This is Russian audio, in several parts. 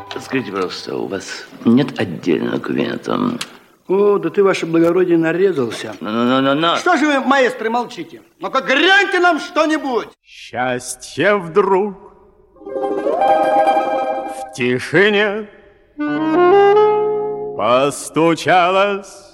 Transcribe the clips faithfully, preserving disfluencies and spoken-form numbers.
Скажите, пожалуйста, у вас нет отдельного кабинета? О, да ты, ваше благородие, нарезался. Ну-ну-ну-ну. Что же вы, маэстро, молчите? Ну-ка, гряньте нам что-нибудь. Счастье вдруг в тишине постучалось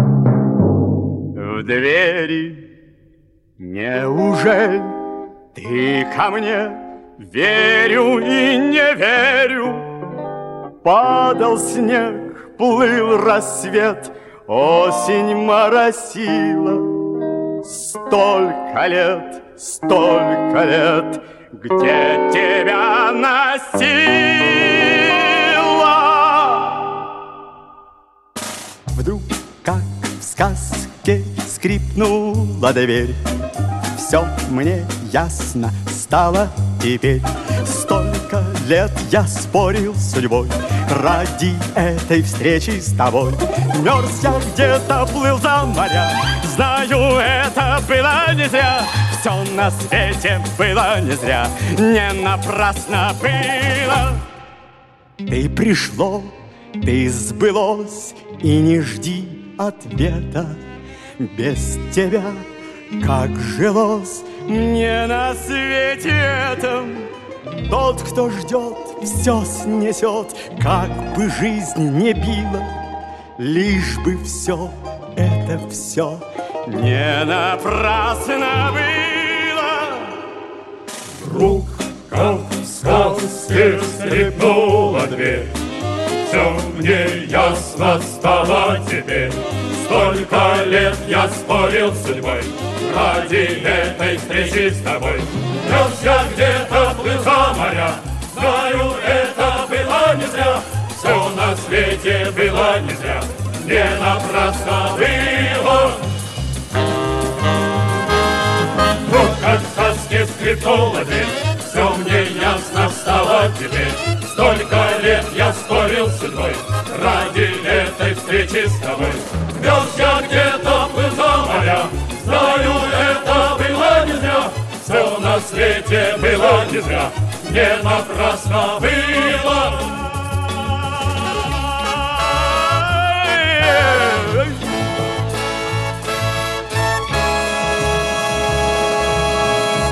в двери. Неужели ты ко мне? Верю и не верю. Падал снег, плыл рассвет, осень моросила. Столько лет, столько лет, где тебя носила. Вдруг, как в сказке, скрипнула дверь. Все мне ясно стало теперь. Столько лет я спорил с судьбой ради этой встречи с тобой. Мерз я где-то, плыл за моря. Знаю, это было не зря. Все на свете было не зря. Не напрасно было. Ты пришло, ты сбылось, и не жди ответа. Без тебя как жилось мне на свете этом. Тот, кто ждет, все снесет, как бы жизнь не била, лишь бы все, это все не напрасно было. Вдруг, как в сказке, скрипнула дверь. Все мне ясно стало теперь. Столько лет я спорил с судьбой ради этой встречи с тобой. Мерз я где-то, плыл за моря. Знаю, это было не зря. Все на свете было не зря. Не напрасно было. Вот как в сказке скрипнула дверь. Все мне ясно стало теперь. Столько лет я спорил с судьбой ради этой встречи с тобой. Мерз я где-то, плыл за моря. Знаю, это было не зря. Все на свете было не зря. Не напрасно было.